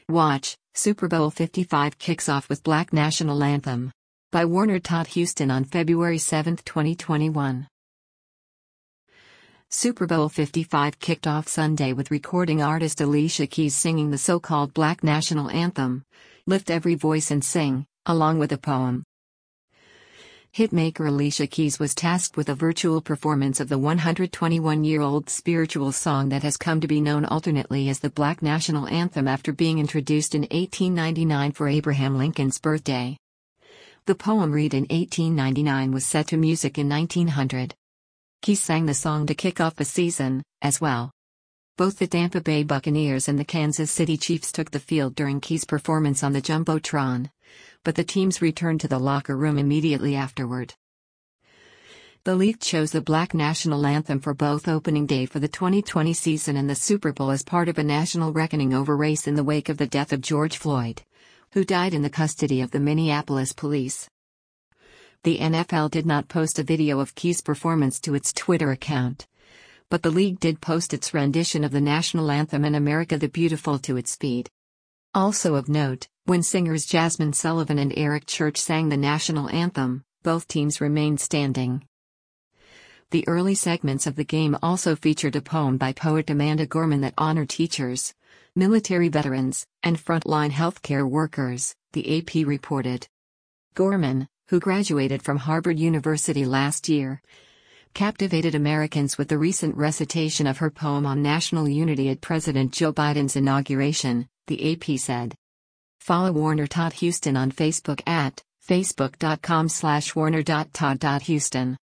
Watch, Super Bowl 55 kicks off with Black National Anthem. By Warner Todd Houston on February 7, 2021. Super Bowl 55 kicked off Sunday with recording artist Alicia Keys singing the so-called Black National Anthem, Lift Every Voice and Sing, along with a poem. Hitmaker Alicia Keys was tasked with a virtual performance of the 121-year-old spiritual song that has come to be known alternately as the Black National Anthem after being introduced in 1899 for Abraham Lincoln's birthday. The poem, read in 1899, was set to music in 1900. Keys sang the song to kick off the season, as well. Both the Tampa Bay Buccaneers and the Kansas City Chiefs took the field during Keys' performance on the Jumbotron, but the teams returned to the locker room immediately afterward. The league chose the Black National Anthem for both opening day for the 2020 season and the Super Bowl as part of a national reckoning over race in the wake of the death of George Floyd, who died in the custody of the Minneapolis police. The NFL did not post a video of Keys' performance to its Twitter account, but the league did post its rendition of the national anthem in America the Beautiful to its feed. Also of note, when singers Jasmine Sullivan and Eric Church sang the national anthem, both teams remained standing. The early segments of the game also featured a poem by poet Amanda Gorman that honored teachers, military veterans, and frontline healthcare workers, the AP reported. Gorman, who graduated from Harvard University last year, captivated Americans with the recent recitation of her poem on national unity at President Joe Biden's inauguration, the AP said. Follow Warner Todd Houston on Facebook at facebook.com/warner.todd.houston.